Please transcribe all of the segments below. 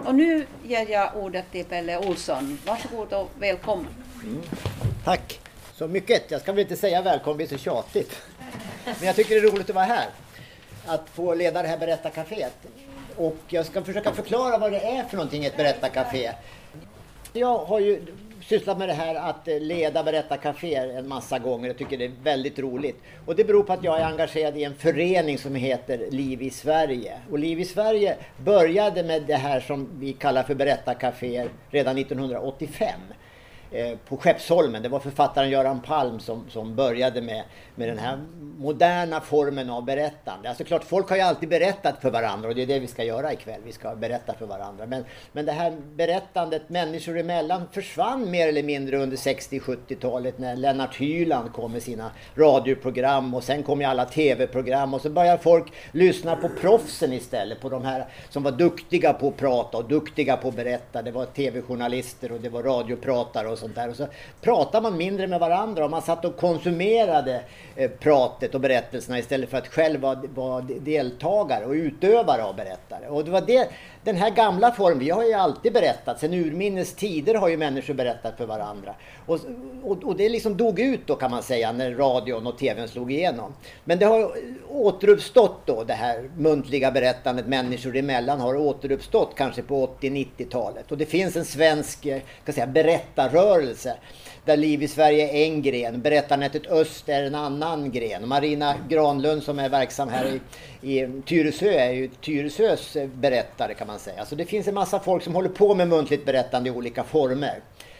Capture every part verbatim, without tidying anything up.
Och nu ger jag ordet till Pelle Olsson. Varsågod och välkommen. Mm. Tack så mycket. Jag ska väl inte säga välkommen, det är så tjatigt. Men jag tycker det är roligt att vara här. Att få leda det här berättarcaféet. Och jag ska försöka förklara vad det är för någonting, ett berättarcafé. Jag har ju sysslat med det här att leda berättarcaféer en massa gånger. Jag tycker det är väldigt roligt. Och det beror på att jag är engagerad i en förening som heter Liv i Sverige. Och Liv i Sverige började med det här som vi kallar för berättarcaféer redan nittonhundraåttiofem. På Skeppsholmen. Det var författaren Göran Palm som, som började med, med den här moderna formen av berättande. Alltså klart, folk har ju alltid berättat för varandra och det är det vi ska göra ikväll. Vi ska berätta för varandra. Men, men det här berättandet människor emellan försvann mer eller mindre under sextio-sjuttiotalet när Lennart Hyland kom med sina radioprogram och sen kom ju alla tv-program och så började folk lyssna på proffsen istället, på de här som var duktiga på att prata och duktiga på att berätta. Det var tv-journalister och det var radiopratare och sånt där. Och så pratar man mindre med varandra och man satt och konsumerade eh, pratet och berättelserna istället för att själv vara, vara deltagare och utövare av berättare. Och det var det, den här gamla formen, vi har ju alltid berättat, sen urminnes tider har ju människor berättat för varandra. Och, och, och det liksom dog ut då kan man säga när radion och tvn slog igenom. Men det har återuppstått då, det här muntliga berättandet människor emellan har återuppstått kanske på åttio-nittiotalet. Och det finns en svensk ska säga, berättarrörelse där Liv i Sverige är en gren, Berättarnätet Öst är en annan gren. Marina Granlund som är verksam här i, i Tyresö är ju Tyresös berättare kan man säga. Alltså det finns en massa folk som håller på med muntligt berättande i olika former.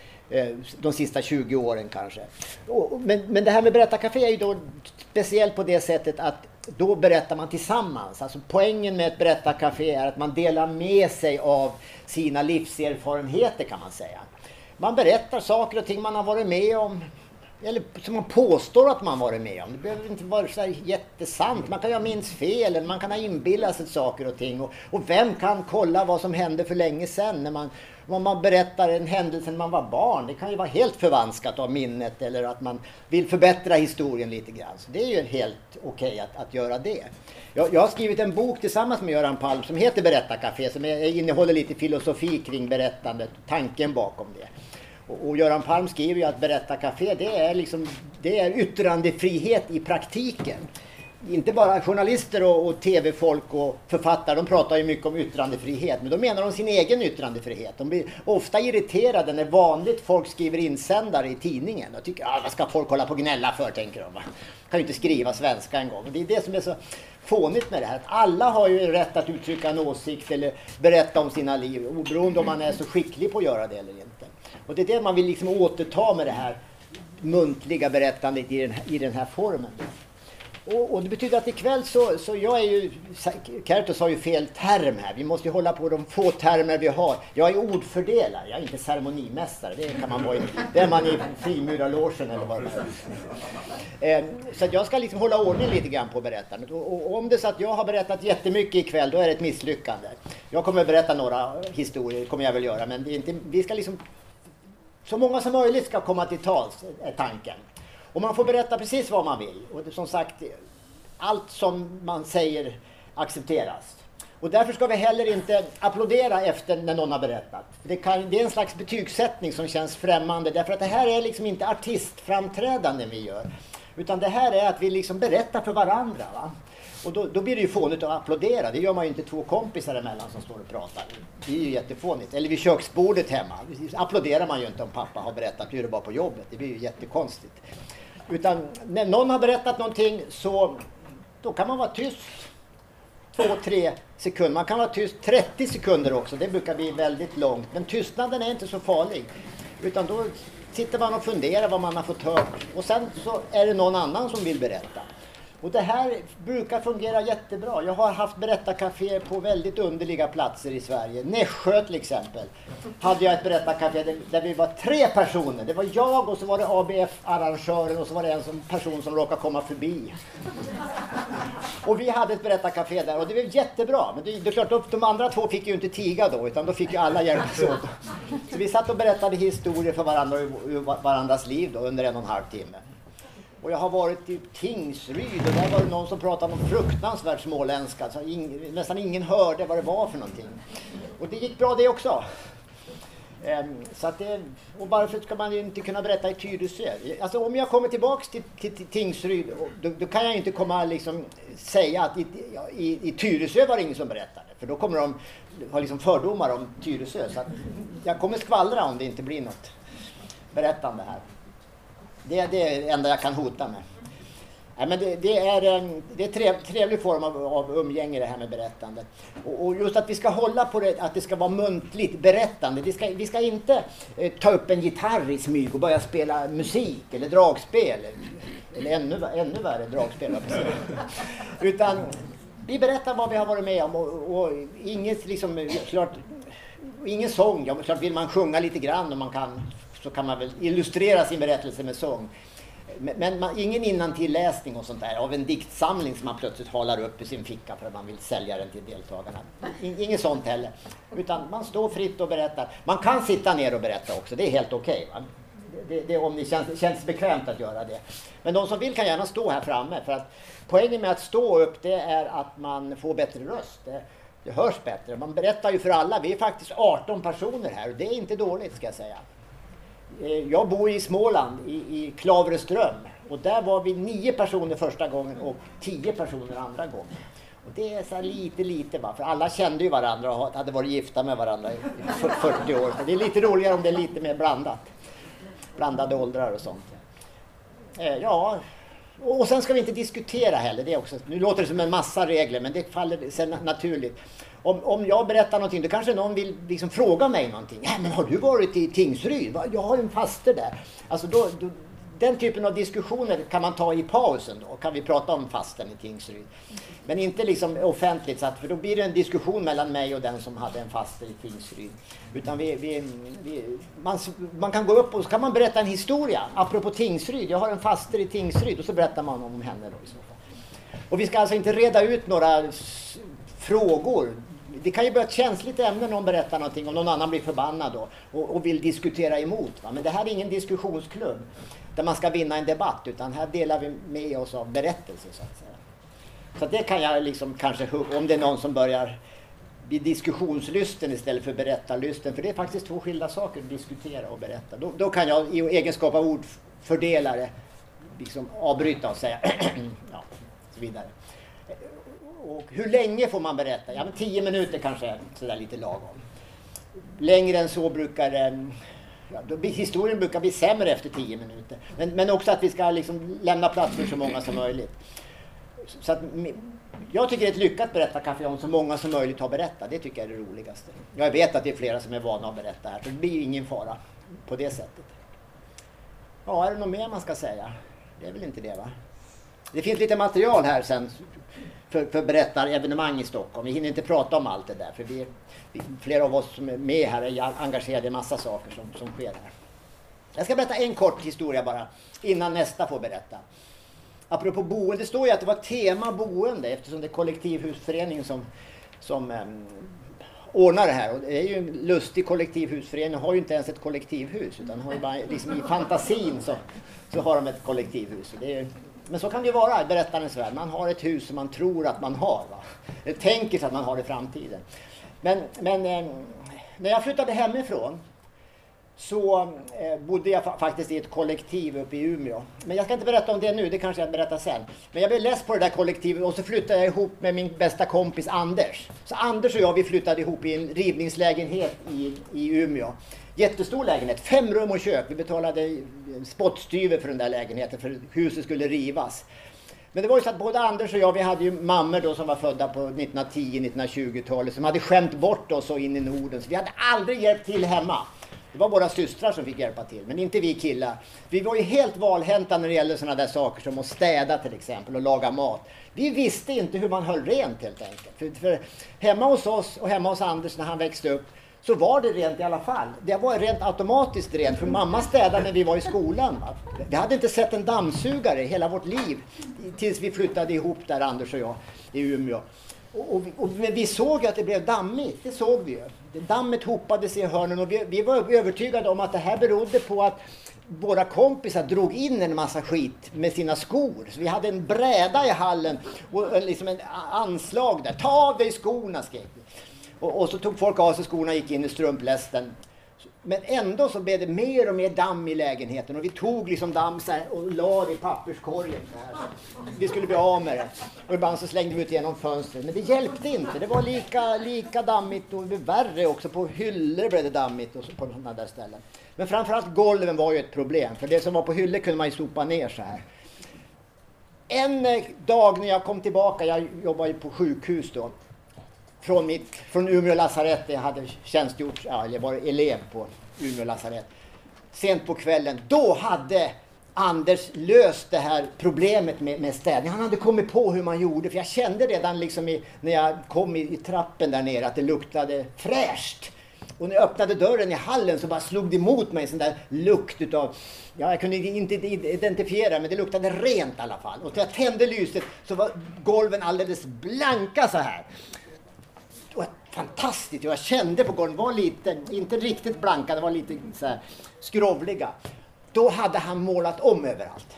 De sista tjugo åren kanske. Men, men det här med berättarcafé är ju då speciellt på det sättet att då berättar man tillsammans. Alltså poängen med ett berättarcafé är att man delar med sig av sina livserfarenheter kan man säga. Man berättar saker och ting man har varit med om. Eller som man påstår att man varit med om. Det behöver inte vara så här jättesant. Man kan ju ha minst fel eller man kan ha inbillat sig saker och ting. Och, och vem kan kolla vad som hände för länge sedan när man, när man berättar en händelse när man var barn. Det kan ju vara helt förvanskat av minnet eller att man vill förbättra historien lite grann. Så det är ju helt okej att, att göra det. Jag, jag har skrivit en bok tillsammans med Göran Palm som heter Berättarcafé som är, innehåller lite filosofi kring berättandet, tanken bakom det. Och, och Göran Palm skriver ju att berättarcafé det är liksom det är yttrandefrihet i praktiken. Inte bara journalister och, och tv-folk och författare, de pratar ju mycket om yttrandefrihet, men de menar de sin egen yttrandefrihet. De blir ofta irriterade när vanligt folk skriver insändare i tidningen och tycker, ah, vad ska folk hålla på och gnälla för, tänker de. Va? Kan ju inte skriva svenska en gång. Och det är det som är så fånigt med det här. Att alla har ju rätt att uttrycka en åsikt eller berätta om sina liv, oberoende om man är så skicklig på att göra det eller inte. Och det är det man vill liksom återta med det här muntliga berättandet i den, i den här formen. Och, och det betyder att ikväll så, så jag är ju, Kertos har ju fel term här. Vi måste ju hålla på de få termer vi har. Jag är ordfördelare, jag är inte ceremonimästare. Det kan man vara i, det är man i frimurarlogen eller vad det är. Eh, så att jag ska liksom hålla ordning lite grann på berättandet. Och, och om det är så att jag har berättat jättemycket ikväll, då är det ett misslyckande. Jag kommer att berätta några historier, kommer jag väl göra. Men det är inte, vi ska liksom, så många som möjligt ska komma till tals, är tanken. Och man får berätta precis vad man vill. Och det, som sagt, allt som man säger accepteras. Och därför ska vi heller inte applådera efter när någon har berättat. Det, kan, det är en slags betygssättning som känns främmande. Därför att det här är liksom inte artistframträdande vi gör. Utan det här är att vi liksom berättar för varandra. Va? Och då, då blir det ju fånigt att applådera. Det gör man ju inte två kompisar emellan som står och pratar. Det är ju jättefånigt. Eller vid köksbordet hemma. Applåderar man ju inte om pappa har berättat hur det var på jobbet. Det blir ju jättekonstigt. Utan när någon har berättat någonting så då kan man vara tyst två, tre sekunder. Man kan vara tyst trettio sekunder också. Det brukar bli väldigt långt. Men tystnaden är inte så farlig. Utan då sitter man och funderar vad man har fått hört. Och sen så är det någon annan som vill berätta. Och det här brukar fungera jättebra. Jag har haft berättarcafé på väldigt underliga platser i Sverige. Nässjö till exempel hade jag ett berättarcafé där, där vi var tre personer. Det var jag och så var det A B F-arrangören och så var det en som, person som råkade komma förbi. Och vi hade ett berättarcafé där och det var jättebra. Men det, det är klart, de andra två fick ju inte tiga då utan då fick ju alla hjälpas åt. Så vi satt och berättade historier för varandra och varandras liv då under en och en halv timme. Och jag har varit i Tingsryd och där var det någon som pratade om fruktansvärt småländska. Så ing, nästan ingen hörde vad det var för någonting. Och Och det gick bra det också. Um, så att det, och varför ska man ju inte kunna berätta i Tyresö? Alltså om jag kommer tillbaks till, till, till Tingsryd, då, då kan jag inte komma liksom säga att i, i, i Tyresö var det ingen som berättade. För då kommer de ha liksom fördomar om Tyresö. Så att jag kommer skvallra om det inte blir något berättande här. Det, det är det enda jag kan hota med. Nej, men det, det är en det är trev, trevlig form av, av umgänge det här med berättande. Och, och just att vi ska hålla på det, att det ska vara muntligt berättande. Det ska, vi ska inte eh, ta upp en gitarr i smyg och börja spela musik eller dragspel. Eller ännu, ännu värre dragspel. Utan vi berättar vad vi har varit med om och, och inget liksom, klart, ingen sång. Ja, klart vill man sjunga lite grann och man kan, så kan man väl illustrera sin berättelse med sång. Men man, ingen innantilläsning och sånt där av en diktsamling som man plötsligt håller upp i sin ficka för att man vill sälja den till deltagarna. Inget sånt heller. Utan man står fritt och berättar. Man kan sitta ner och berätta också, det är helt okej. Okay, det, det, om det känns, känns bekvämt att göra det. Men de som vill kan gärna stå här framme. För att poängen med att stå upp, det är att man får bättre röst. Det, det hörs bättre. Man berättar ju för alla. Vi är faktiskt arton personer här och det är inte dåligt, ska jag säga. Jag bor i Småland, i, i Klavreström, och där var vi nio personer första gången och tio personer andra gången. Och det är så här lite, lite va, för alla kände ju varandra och hade varit gifta med varandra i fyrtio år. Så det är lite roligare om det är lite mer blandat. Blandade åldrar och sånt. Eh, ja, och sen ska vi inte diskutera heller, det är också, nu låter det som en massa regler, men det faller sen naturligt. Om, om jag berättar någonting, då kanske någon vill liksom fråga mig någonting. Ja, men har du varit i Tingsryd? Jag har en faster där. Alltså då, då, den typen av diskussioner kan man ta i pausen då. Kan vi prata om fasten i Tingsryd. Men inte liksom offentligt, så att, för då blir det en diskussion mellan mig och den som hade en faster i Tingsryd. Utan vi, vi, vi, man, man kan gå upp och så kan man berätta en historia. Apropå Tingsryd, jag har en faster i Tingsryd, och så berättar man om henne då i så fall. Och vi ska alltså inte reda ut några s- frågor. Det kan ju bli ett känsligt ämne när någon berättar någonting, om någon annan blir förbannad då, och, och vill diskutera emot. Va? Men det här är ingen diskussionsklubb där man ska vinna en debatt, utan här delar vi med oss av berättelser, så att säga. Så att det kan jag liksom kanske, om det är någon som börjar bli diskussionslysten istället för berättarlysten, för det är faktiskt två skilda saker att diskutera och berätta. Då, då kan jag i egenskap av ordfördelare liksom avbryta och säga ja, så vidare. Och hur länge får man berätta? Ja, men tio minuter kanske är sådär lite lagom. Längre än så brukar ja, då blir, historien brukar bli sämre efter tio minuter. Men, men också att vi ska liksom lämna plats för så många som möjligt. Så att, jag tycker det är ett lyckat berättarkafé om så många som möjligt har berättat. Det tycker jag är det roligaste. Jag vet att det är flera som är vana att berätta här, så det blir ingen fara på det sättet. Ja, är det något mer man ska säga? Det är väl inte det, va? Det finns lite material här sen för, för berättarevenemang i Stockholm. Vi hinner inte prata om allt det där, för vi, vi, flera av oss som är med här är engagerade i massa saker som, som sker här. Jag ska berätta en kort historia bara, innan nästa får berätta. Apropå boende, det står ju att det var tema boende, eftersom det är kollektivhusföreningen som, som um, ordnar det här. Och det är ju en lustig kollektivhusförening, har ju inte ens ett kollektivhus, utan har ju bara, liksom i fantasin så, så har de ett kollektivhus. Det är, men så kan det ju vara i berättarens värld. Man har ett hus som man tror att man har. Va? Det tänker sig att man har i framtiden. Men, men eh, när jag flyttade hemifrån så eh, bodde jag fa- faktiskt i ett kollektiv uppe i Umeå. Men jag ska inte berätta om det nu, det kanske jag berättar sen. Men jag blev less på det där kollektivet och så flyttade jag ihop med min bästa kompis Anders. Så Anders och jag, vi flyttade ihop i en rivningslägenhet i, i Umeå. Jättestor lägenhet, fem rum och kök. Vi betalade spottstyver för den där lägenheten för huset skulle rivas. Men det var ju så att både Anders och jag, vi hade ju mammor då som var födda på nittonhundratio nittonhundratjugotalet som hade skämt bort oss och in i Norden. Så vi hade aldrig hjälpt till hemma. Det var våra systrar som fick hjälpa till, men inte vi killar. Vi var ju helt valhänta när det gällde sådana där saker som att städa till exempel och laga mat. Vi visste inte hur man höll rent helt enkelt. För, för hemma hos oss och hemma hos Anders när han växte upp så var det rent i alla fall. Det var rent automatiskt rent, för mamma städade när vi var i skolan. Va? Vi hade inte sett en dammsugare hela vårt liv tills vi flyttade ihop där, Anders och jag, i Umeå. Och, och, och vi såg att det blev dammigt, det såg vi ju. Dammet hopade sig i hörnen och vi, vi var övertygade om att det här berodde på att våra kompisar drog in en massa skit med sina skor. Så vi hade en bräda i hallen och liksom en anslag där. Ta av dig skorna, skrek vi. Och, och så tog folk av sig skorna och gick in i strumplästen. Men ändå så blev det mer och mer damm i lägenheten. Och vi tog liksom damm så här och la det i papperskorgen. Så här. Vi skulle bli av med det. Och ibland så slängde vi ut genom fönstret. Men det hjälpte inte. Det var lika, lika dammigt och värre också. På hyllor blev det dammigt och så på sådana där ställen. Men framförallt golven var ju ett problem. För det som var på hyllor kunde man ju sopa ner så här. En dag när jag kom tillbaka, jag jobbade ju på sjukhus då. Från, mitt, från Umeå lasarett, jag hade tjänstgjort, ja, jag var elev på Umeå lasarett. Sent på kvällen, då hade Anders löst det här problemet med, med städning. Han hade kommit på hur man gjorde, för jag kände redan liksom i, när jag kom i, i trappen där nere att det luktade fräscht. Och när jag öppnade dörren i hallen så bara slog det emot mig en sån där lukt utav, ja, jag kunde inte identifiera, men det luktade rent i alla fall. Och när jag tände lyset så var golven alldeles blanka så här. Det var fantastiskt. Jag kände på golven, var lite, inte riktigt blanka, det var lite så här skrovliga. Då hade han målat om överallt.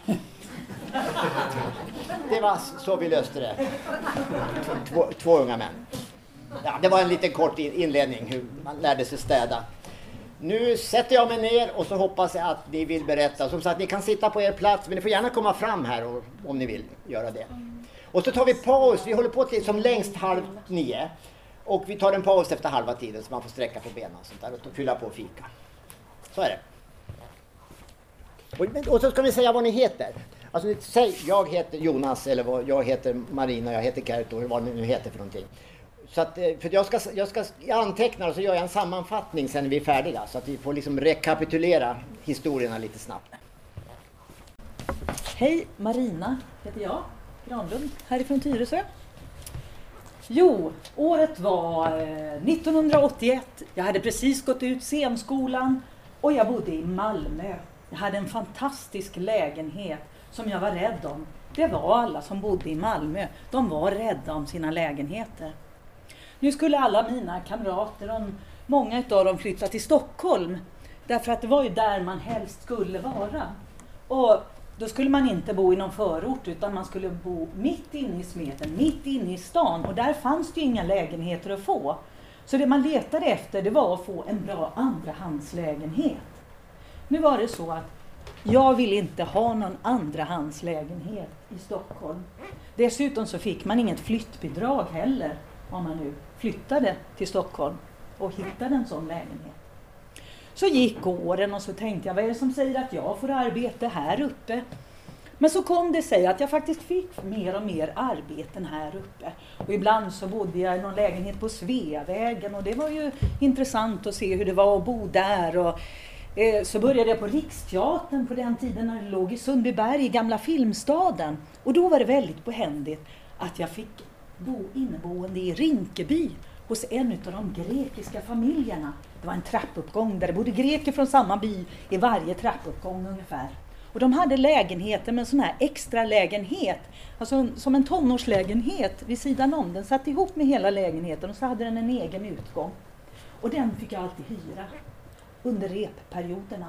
Det var så vi löste det. Två, två unga män. Ja, det var en liten kort inledning hur man lärde sig städa. Nu sätter jag mig ner och så hoppas jag att ni vill berätta. Som sagt, ni kan sitta på er plats, men ni får gärna komma fram här och, om ni vill göra det. Och så tar vi paus. Vi håller på till som längst halv nio. Och vi tar en paus efter halva tiden så man får sträcka på benen och sånt där och fylla på fika. Så är det. Och, och så ska vi säga vad ni heter. Alltså säg, jag heter Jonas eller vad, jag heter Marina, jag heter Kerto, vad ni nu heter för någonting. Så att, för jag ska, jag ska jag antecknar och så gör jag en sammanfattning sen när vi är färdiga. Så att vi får liksom rekapitulera historierna lite snabbt. Hej, Marina heter jag, Granlund, härifrån Tyresö. Jo, året var eh, nittonhundraåttioett. Jag hade precis gått ut scenskolan och jag bodde i Malmö. Jag hade en fantastisk lägenhet som jag var rädd om. Det var alla som bodde i Malmö. De var rädda om sina lägenheter. Nu skulle alla mina kamrater och många av dem flytta till Stockholm. Därför att det var ju där man helst skulle vara. Och då skulle man inte bo i någon förort utan man skulle bo mitt inne i Smeten, mitt inne i stan. Och där fanns det ju inga lägenheter att få. Så det man letade efter det var att få en bra andrahandslägenhet. Nu var det så att jag ville inte ha någon andrahandslägenhet i Stockholm. Dessutom så fick man inget flyttbidrag heller om man nu flyttade till Stockholm och hittade en sån lägenhet. Så gick åren och så tänkte jag, vad är det som säger att jag får arbete här uppe? Men så kom det sig att jag faktiskt fick mer och mer arbeten här uppe. Och ibland så bodde jag i någon lägenhet på Sveavägen och det var ju intressant att se hur det var att bo där. Och eh, så började jag på Riksteatern på den tiden när det låg i Sundbyberg, i gamla Filmstaden. Och då var det väldigt behändigt att jag fick bo inneboende i Rinkeby hos en av de grekiska familjerna. Det var en trappuppgång där det bodde greker från samma by i varje trappuppgång ungefär. Och de hade lägenheter med en sån här extra lägenhet, alltså som en tonårslägenhet vid sidan om. Den satt ihop med hela lägenheten och så hade den en egen utgång. Och den fick jag alltid hyra under repperioderna.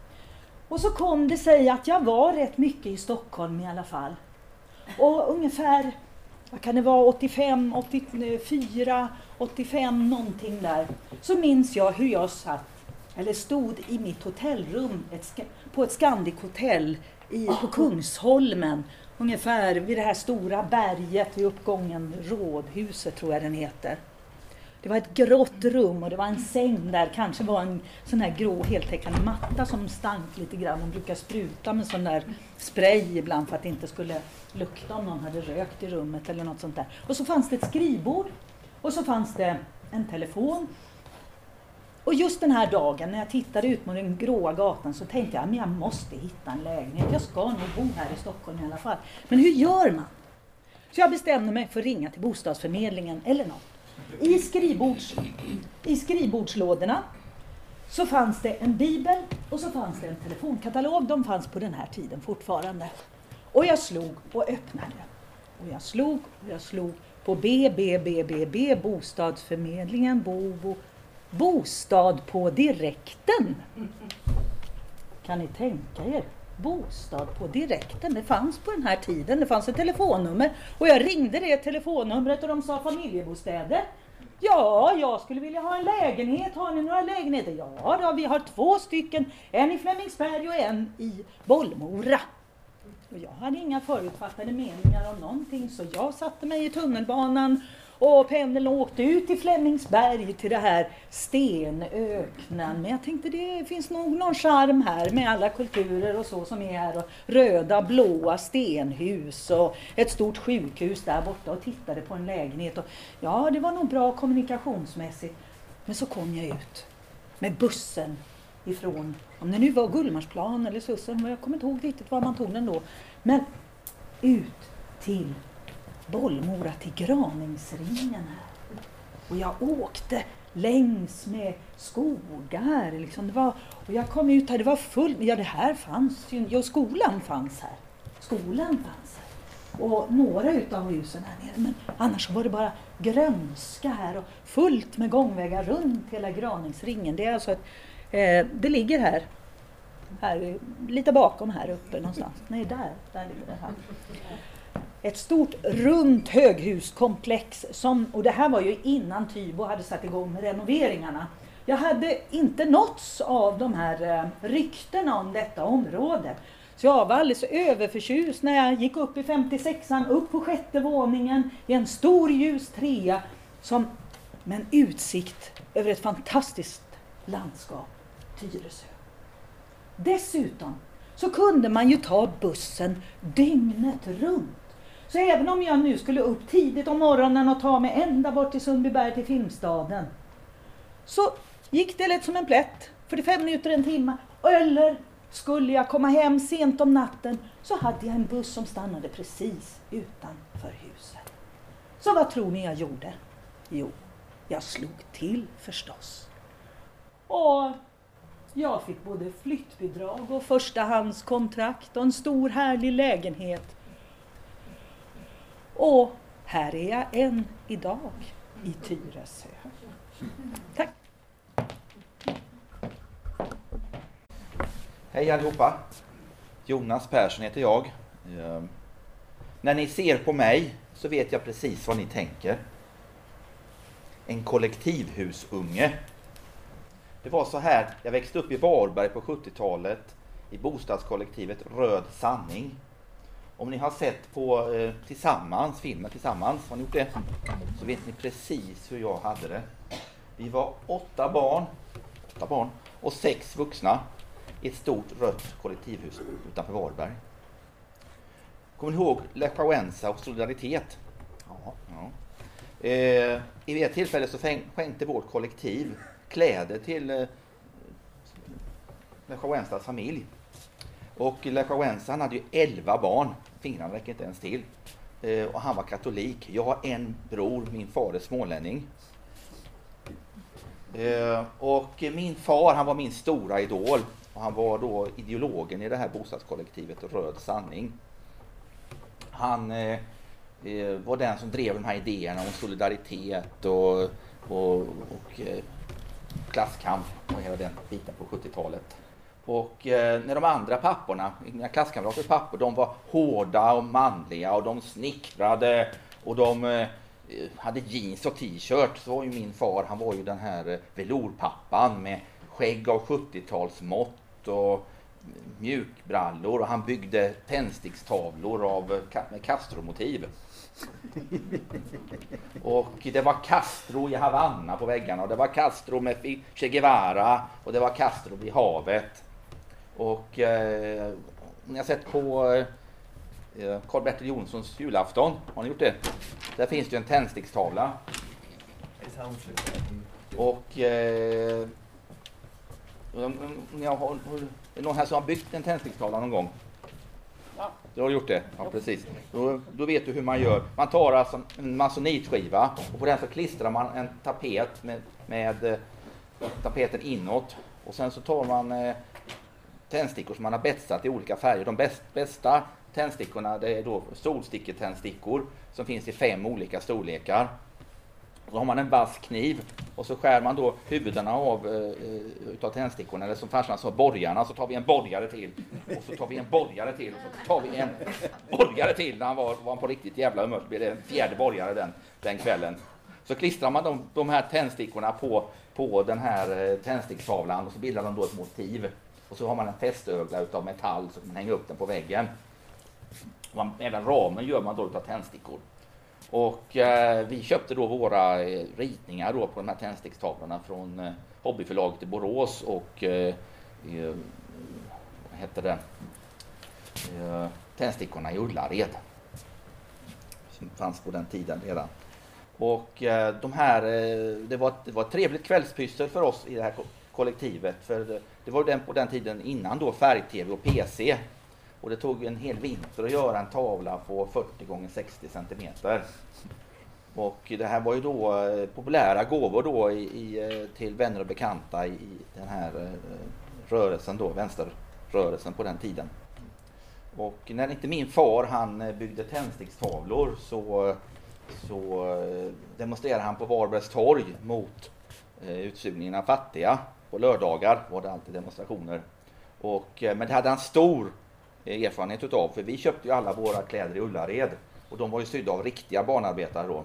Och så kom det sig att jag var rätt mycket i Stockholm i alla fall. Och ungefär, vad kan det vara, åttiofem, åttiofyra, åttiofem någonting där. Så minns jag hur jag satt, eller stod i mitt hotellrum ett, på ett Scandic hotell i, på Kungsholmen. Ungefär vid det här stora berget vid uppgången, Rådhuset tror jag den heter. Det var ett grått rum och det var en säng där, kanske var en sån här grå heltäckande matta som stank lite grann. Man brukar spruta med sån där spray ibland för att det inte skulle lukta om någon hade rökt i rummet eller något sånt där. Och så fanns det ett skrivbord och så fanns det en telefon. Och just den här dagen när jag tittade ut mot den gråa gatan så tänkte jag, men jag måste hitta en lägenhet. Jag ska nog bo här i Stockholm i alla fall. Men hur gör man? Så jag bestämde mig för att ringa till bostadsförmedlingen eller något. I, skrivbords, I skrivbordslådorna så fanns det en bibel och så fanns det en telefonkatalog. De fanns på den här tiden fortfarande. Och jag slog och öppnade. Och jag slog och jag slog på B, B, B, B, B, bostadsförmedlingen, bo, bo, bostad på direkten. Kan ni tänka er? bostad på direkten. Det fanns på den här tiden, det fanns ett telefonnummer. Och jag ringde det telefonnumret och de sa familjebostäder. Ja, jag skulle vilja ha en lägenhet. Har ni några lägenheter? Ja, då, vi har två stycken. En i Flemingsberg och en i Bollmora. Och jag hade inga förutfattade meningar om någonting, så jag satte mig i tunnelbanan och pendeln åkte ut till Flemingsberg till det här stenöknen. Men jag tänkte det finns nog någon charm här med alla kulturer och så som är här. Och röda, blåa stenhus och ett stort sjukhus där borta, och tittade på en lägenhet. Och ja, det var nog bra kommunikationsmässigt. Men så kom jag ut med bussen ifrån, om det nu var Gullmarsplan eller Sussen, jag kommer inte ihåg riktigt var man tog den då. Men ut till Bollmora, till Graningsringen här. Och jag åkte längs med skogar liksom. Det var, och jag kom ut här, det var fullt, ja det här fanns ju, ja skolan fanns här. Skolan fanns här. Och några utav husen här nere, men annars var det bara grönska här och fullt med gångvägar runt hela Graningsringen. Det är alltså ett, eh, det ligger här. Här, lite bakom här uppe någonstans. Nej, där, där ligger det här. Ett stort runt höghuskomplex som, och det här var ju innan Tybo hade satt igång med renoveringarna. Jag hade inte nåtts av de här ryktena om detta område. Så jag var alldeles överförtjust när jag gick upp i femtiosexan, upp på sjätte våningen i en stor ljus trea som, med en utsikt över ett fantastiskt landskap, Tyresö. Dessutom så kunde man ju ta bussen dygnet runt. Så även om jag nu skulle upp tidigt om morgonen och ta mig ända bort till Sundbyberg till Filmstaden, så gick det lätt som en plätt, fyrtiofem minuter, en timme. Eller skulle jag komma hem sent om natten, så hade jag en buss som stannade precis utanför huset. Så vad tror ni jag gjorde? Jo, jag slog till förstås. Och jag fick både flyttbidrag och förstahandskontrakt och en stor härlig lägenhet. Och här är jag än idag i Tyresö. Tack. Hej allihopa. Jonas Persson heter jag. Eh, när ni ser på mig så vet jag precis vad ni tänker. En kollektivhusunge. Det var så här, jag växte upp i Varberg på sjuttiotalet i bostadskollektivet Röd Sanning. Om ni har sett på eh, Tillsammans, filmen Tillsammans, har ni gjort det? Så vet ni precis hur jag hade det. Vi var åtta barn, åtta barn och sex vuxna i ett stort rött kollektivhus utanför Varberg. Kommer ni ihåg Lech Wałęsa och Solidaritet? Ja. ja. Eh, I ett tillfälle så skänkte vårt kollektiv kläder till eh, Lech Wałęsas familj. Och Lech Wałęsa, han hade ju elva barn. Fingrarna räcker inte ens till. Eh, och han var katolik. Jag har en bror, min far är smålänning. Eh, och min far, han var min stora idol. Och han var då ideologen i det här bostadskollektivet Röd Sanning. Han eh, var den som drev de här idéerna om solidaritet och, och, och eh, klasskamp och hela den biten på sjuttiotalet. Och eh, när de andra papporna, mina klasskamraters pappor, de var hårda och manliga och de snickrade och de eh, hade jeans och t-shirt, så var ju min far, han var ju den här eh, velourpappan med skägg av sjuttiotalsmått och mjukbrallor, och han byggde tändstickstavlor av, med Castro-motiv. Och det var Castro i Havanna på väggarna, och det var Castro med Che Guevara, och det var Castro vid havet. Och eh, ni har sett på eh, Karl-Bertil Jonssons julafton, har ni gjort det? Där finns det ju en tändstickstavla. Och eh, ni har, är det någon här som har byggt en tändstickstavla någon gång? Ja. Du har gjort det? Ja, precis. Då, då vet du hur man gör. Man tar alltså en masonitskiva och på den så klistrar man en tapet med, med eh, tapeten inåt. Och sen så tar man eh, tändstickor som man har betsat i olika färger. De bäst, bästa tändstickorna, det är då solsticketändstickor som finns i fem olika storlekar. Och så har man en vass kniv Och så skär man då huvudena av eh, utav tändstickorna, eller som farsan sa, borgarna. Så tar vi en borgare till. Och så tar vi en borgare till. Och så tar vi en borgare till. När han var, var han på riktigt jävla humör, så blev det en fjärde borgare den, den kvällen. Så klistrar man de, de här tändstickorna på, på den här eh, tändstickstavlan. Och så bildar de då ett motiv. Och så har man en fästögla utav metall så man hänger upp den på väggen. Och man, även ramen gör man då utav tändstickor. Och eh, vi köpte då våra eh, ritningar då på de här tändstickstavlorna från eh, hobbyförlaget i Borås och eh, eh, vad heter det? Eh, tändstickorna i Ullared. Som fanns på den tiden redan. Och eh, de här, eh, det, var, det var ett trevligt kvällspyssel för oss i det här kollektivet. För det, det var den på den tiden innan då färg-tv och P C. Och det tog en hel vinter att göra en tavla på fyrtio gånger sextio centimeter. Och det här var ju då eh, populära gåvor då i, i, till vänner och bekanta i, i den här eh, rörelsen då, vänsterrörelsen på den tiden. Och när inte min far han byggde tändstickstavlor så, så eh, demonstrerade han på Varbergs torg mot eh, utsugningen av fattiga. På lördagar var det alltid demonstrationer. Och, eh, men det hade han stor erfarenhet utav, för vi köpte ju alla våra kläder i Ullared och de var ju sydda av riktiga barnarbetare då.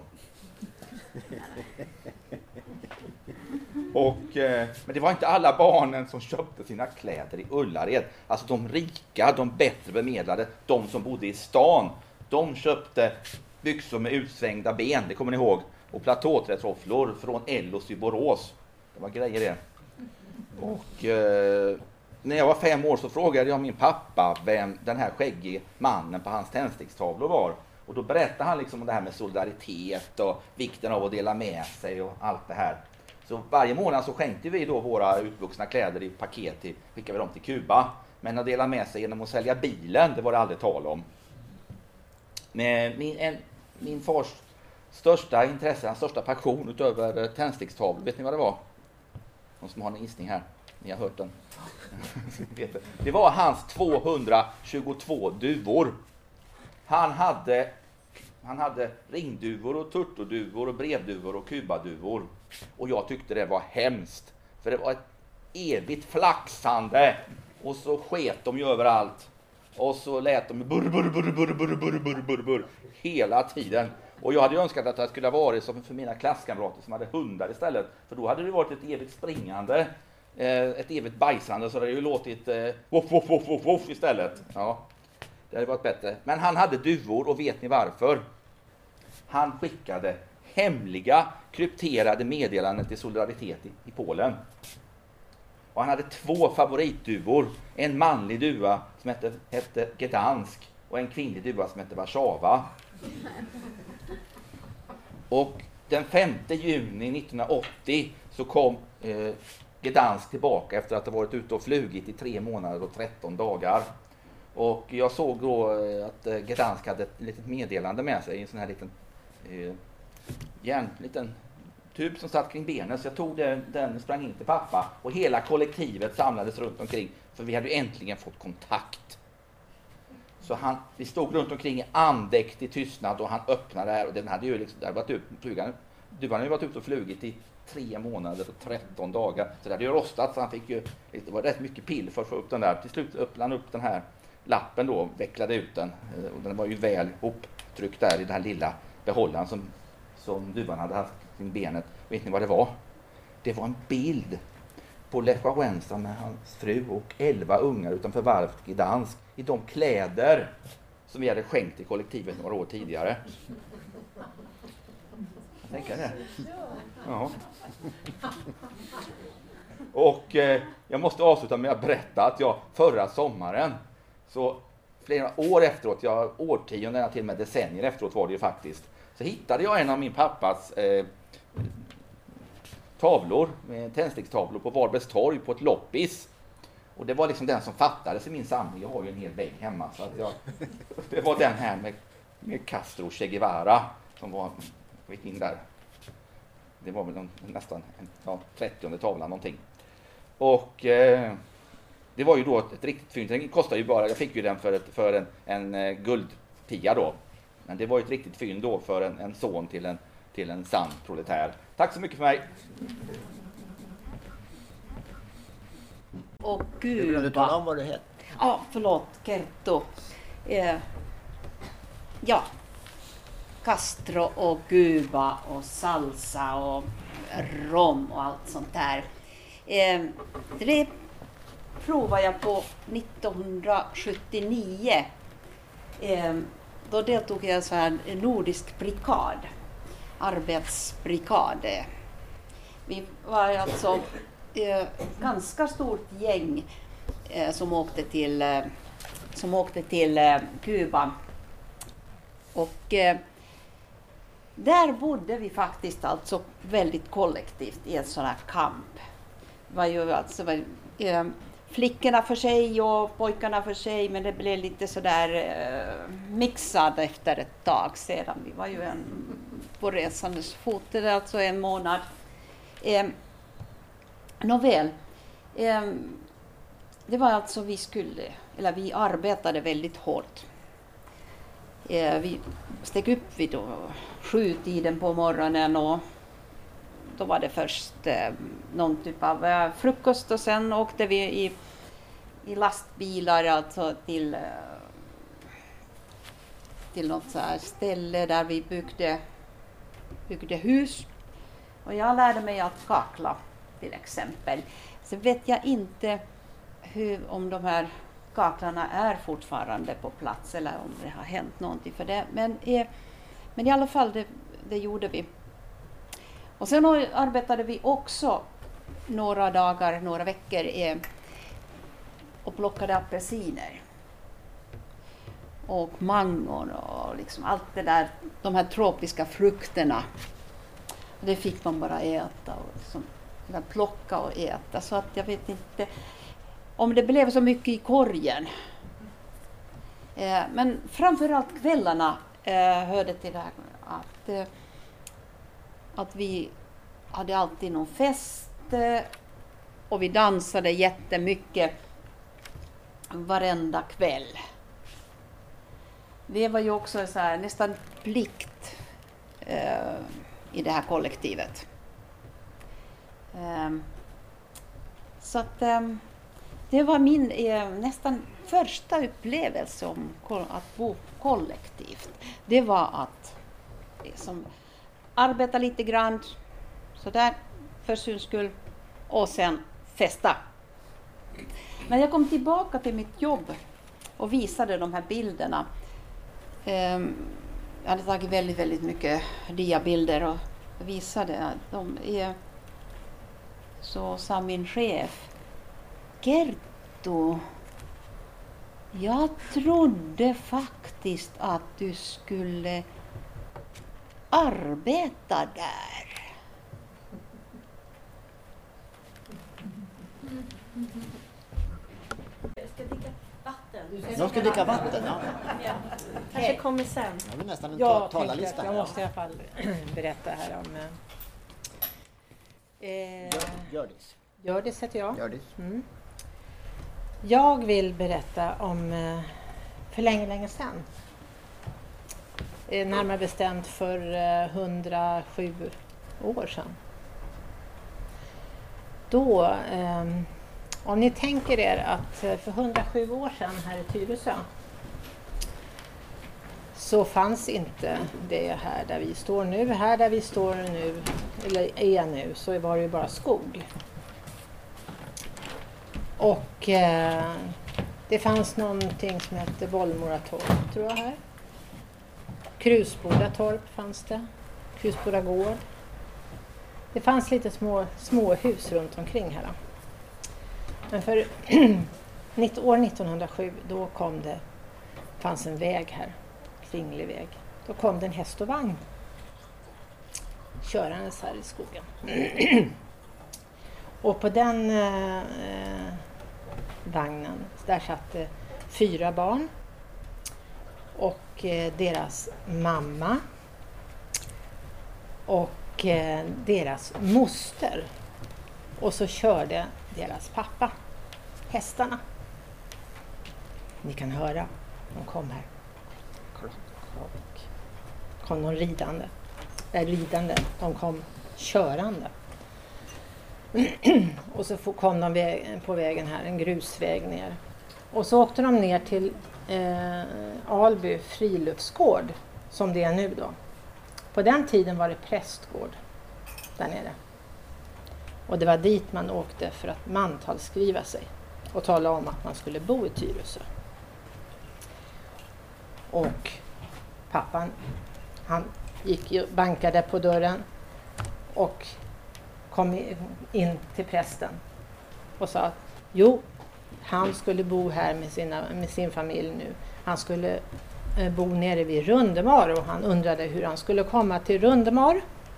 Och, eh, men det var inte alla barnen som köpte sina kläder i Ullared. Alltså de rika, de bättre bemedlade, de som bodde i stan, de köpte byxor med utsvängda ben, det kommer ni ihåg, och platåträtofflor från Ellos i Borås. Det var grejer det. Och eh, när jag var fem år så frågade jag min pappa vem den här skäggige mannen på hans tändstickstavlor var. Och då berättade han liksom om det här med solidaritet och vikten av att dela med sig och allt det här. Så varje månad så skänkte vi då våra utvuxna kläder i paket, till, skickade vi dem till Kuba. Men att dela med sig genom att sälja bilen, det var det aldrig tal om. Men min, en, min fars största intresse, hans största passion utöver tändstickstavlor, vet ni vad det var? De som har en gissning här. Ni har hört den. Det var hans tvåhundratjugotvå duvor. Han hade, han hade ringduvor och turturduvor och brevduvor och kubaduvor. Och jag tyckte det var hemskt. För det var ett evigt flaxande. Och så sket de ju överallt. Och så lät de burr, burr, burr, burr, burr, burr, burr, burr, burr, hela tiden. Och jag hade önskat att det skulle ha varit som för mina klasskamrater som hade hundar istället. För då hade det varit ett evigt springande. Ett evigt bajsande, så det hade ju låtit eh, woff, woff, woff, woff, woff istället. Ja, det hade varit bättre. Men han hade duvor, och vet ni varför? Han skickade hemliga, krypterade meddelanden till Solidaritet i, i Polen. Och han hade två favoritduvor. En manlig duva som hette, hette Gdansk och en kvinnlig duva som hette Warszawa. Och den femte juni nittonhundraåttio så kom eh, Gdansk tillbaka efter att ha varit ute och flugit i tre månader och tretton dagar. Och jag såg då att Gdansk hade ett litet meddelande med sig i en sån här liten eh, järn, liten tub som satt kring benen. Så jag tog den, den sprang in till pappa och hela kollektivet samlades runt omkring. För vi hade ju äntligen fått kontakt. Så han, vi stod runt omkring i andäkt i tystnad och han öppnade det här. Och den hade ju liksom, där varit ut, flugan, duvan hade ju varit ute och flugit i tre månader och tretton dagar. Så det hade ju rostat, så han fick ju, det var rätt mycket pill för att få upp den där. Till slut öppnade han upp den här lappen då, vecklade ut den. Och den var ju väl upptryckt där i den här lilla behållaren som, som duvan hade haft kring benet. Vet ni vad det var? Det var en bild på Lech Wałęsa med hans fru och elva ungar utanför varvet i Gdansk i de kläder som vi hade skänkt i kollektivet några år tidigare. Jag tänker det. Ja. Och eh, jag måste avsluta med att berätta att jag förra sommaren, så flera år efteråt, jag årtionden till och med decennier efteråt var det ju faktiskt, så hittade jag en av min pappas eh, tavlor, med tändstickstavlor på Varbergs torg på ett loppis. Och det var liksom den som fattades i min samling. Jag har ju en hel vägg hemma. Så att jag, det var den här med, med Castro Che Guevara som var in där. Det var väl nästan en ja, trettionde tavlan någonting. Och eh, det var ju då ett, ett riktigt fynd. Den kostade ju bara, jag fick ju den för, ett, för en, en eh, guldtia då. Men det var ju ett riktigt fynd då för en, en son till en, till en sann proletär. Tack så mycket för mig. Och Vill du tala Kuba. om vad du heter? Ja, förlåt, Kerttu. Eh, ja, Castro och Kuba och salsa och rom och allt sånt där. Eh, det provade jag på nittonhundrasjuttionio. Eh, då deltog jag i en sån här nordisk brigad, arbetsbrigad. Vi var alltså eh, ganska stort gäng eh, som åkte till, eh, som åkte till eh, Kuba. Och eh, där bodde vi faktiskt alltså väldigt kollektivt i en sån här kamp. Det var ju alltså var, eh, flickorna för sig och pojkarna för sig, men det blev lite sådär eh, mixad efter ett tag sedan. Vi var ju en, på resandes fot, det är alltså en månad. Eh, Nåväl, eh, det var alltså vi skulle, eller vi arbetade väldigt hårt. Eh, vi steg upp vid då, sju tiden på morgonen och då var det först eh, någon typ av eh, frukost och sen åkte vi i, i lastbilar alltså till, eh, till något så här ställe där vi byggde, byggde hus. Och jag lärde mig att kakla till exempel. Så vet jag inte hur, om de här kaklarna är fortfarande på plats eller om det har hänt någonting för det. Men, eh, men i alla fall, det, det gjorde vi. Och sen arbetade vi också några dagar, några veckor eh, och plockade apelsiner. Och mangon och liksom allt det där, de här tropiska frukterna. Det fick man bara äta och liksom, plocka och äta. Så att jag vet inte om det blev så mycket i korgen. Eh, men framförallt kvällarna eh, hörde till det här att, eh, att vi hade alltid någon fest eh, och vi dansade jättemycket varenda kväll. Det var ju också så här, nästan plikt eh, i det här kollektivet. Eh, så att eh, det var min eh, nästan första upplevelse om att bo kollektivt. Det var att liksom, arbeta lite grann sådär för syns skull och sen festa. När jag kom tillbaka till mitt jobb och visade de här bilderna. Eh, jag hade tagit väldigt, väldigt mycket diabilder och visade att de är, så sa min chef: Kerttu, jag trodde faktiskt att du skulle arbeta där. Jag ska dricka vatten. De ska dricka vatten, ja. Ja. Kanske kommer sen. Det är nästan en Jag ta- tänker talarlista att jag här. måste i alla fall berätta här om... Eh, Gör- Gördis. Gördis heter jag. Gördis. Mm. Jag vill berätta om eh, för länge, länge sedan. Eh, närmare bestämt för eh, hundrasju år sedan. Då, eh, om ni tänker er att eh, för hundrasju år sedan här i Tyresö så fanns inte det här där vi står nu. Här där vi står nu, eller är nu, så var det ju bara skog. Och eh, det fanns någonting som hette Bollmoratorp, tror jag här. Krusbodatorp fanns det. Krusboda gård. Det fanns lite små, små hus runt omkring här. Men för år nittonhundrasju då kom det, fanns en väg här, kringlig väg. Då kom det en häst och vagn körandes här i skogen. Och på den eh, vagnen, där satt det fyra barn och eh, deras mamma och eh, deras moster. Och så körde deras pappa hästarna. Ni kan höra, de kom här. Och kom de ridande. Äh, ridande, de kom körande. Och så kom de väg, på vägen här, en grusväg ner. Och så åkte de ner till eh, Alby friluftsgård, som det är nu då. På den tiden var det prästgård där nere. Och det var dit man åkte för att mantalsskriva sig och tala om att man skulle bo i Tyresö. Och pappan, han gick och bankade på dörren och kom in till prästen och sa att jo, han skulle bo här med, sina, med sin familj nu. Han skulle eh, bo nere vid Rundemar och han undrade hur han skulle komma till Rundemar.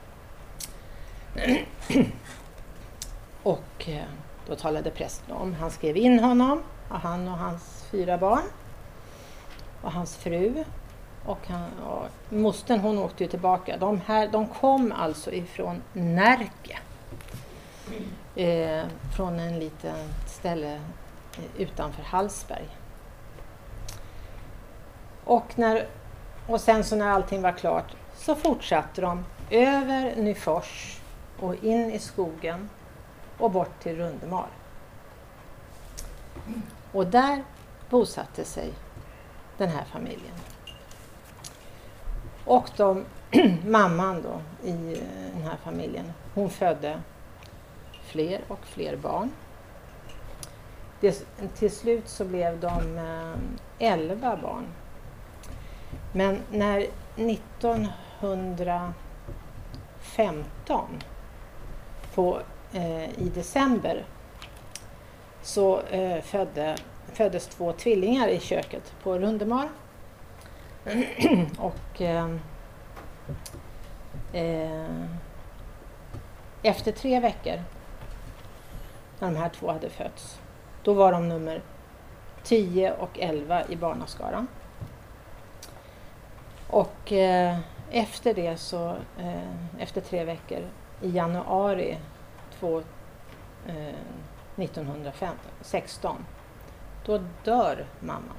Och eh, då talade prästen om. Han skrev in honom och han och hans fyra barn och hans fru. Och, han, och mostern, hon åkte ju tillbaka. De, här, de kom alltså ifrån Närke. Eh, från en liten ställe eh, utanför Hallsberg. Och, när, och sen så när allting var klart så fortsatte de över Nyfors och in i skogen och bort till Rundemar. Och där bosatte sig den här familjen. Och de, mamman då i den här familjen, hon födde fler och fler barn. Det, till slut så blev de eh, elva barn. Men när nittonhundrafemton på, eh, i december så eh, födde, föddes två tvillingar i köket på Rundemar. och eh, eh, efter tre veckor när de här två hade fötts, då var de nummer tio och elva i barnaskaran. Och eh, efter det så, eh, efter tre veckor i januari två, eh, nittonhundrasexton, då dör mamman.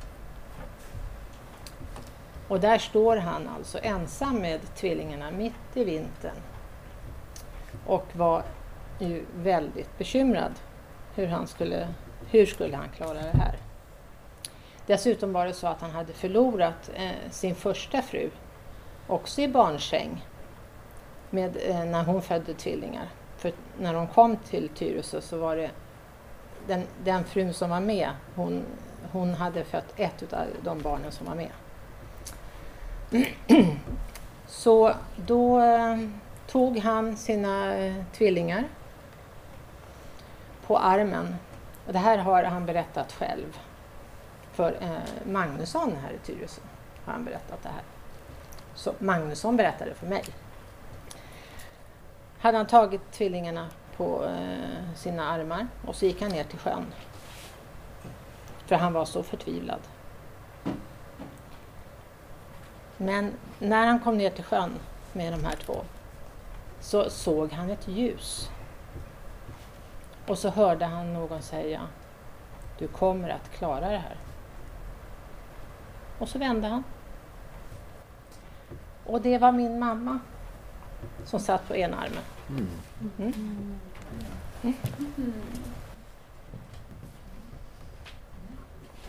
Och där står han alltså ensam med tvillingarna mitt i vintern. Och var ju väldigt bekymrad hur han skulle, hur skulle han klara det här. Dessutom var det så att han hade förlorat eh, sin första fru, också i barnsäng, med, eh, när hon födde tvillingar. För när de kom till Tyresö så var det den, den frun som var med, hon, hon hade fött ett av de barnen som var med. Så då eh, tog han sina eh, tvillingar på armen. Och det här har han berättat själv. För eh, Magnusson här i Tyresö har han berättat det här. Så Magnusson berättade för mig. Hade han tagit tvillingarna på eh, sina armar och så gick han ner till sjön. För han var så förtvivlad. Men när han kom ner till sjön med de här två så såg han ett ljus. Och så hörde han någon säga: du kommer att klara det här. Och så vände han. Och det var min mamma som satt på ena armen. Mm. Mm. Mm.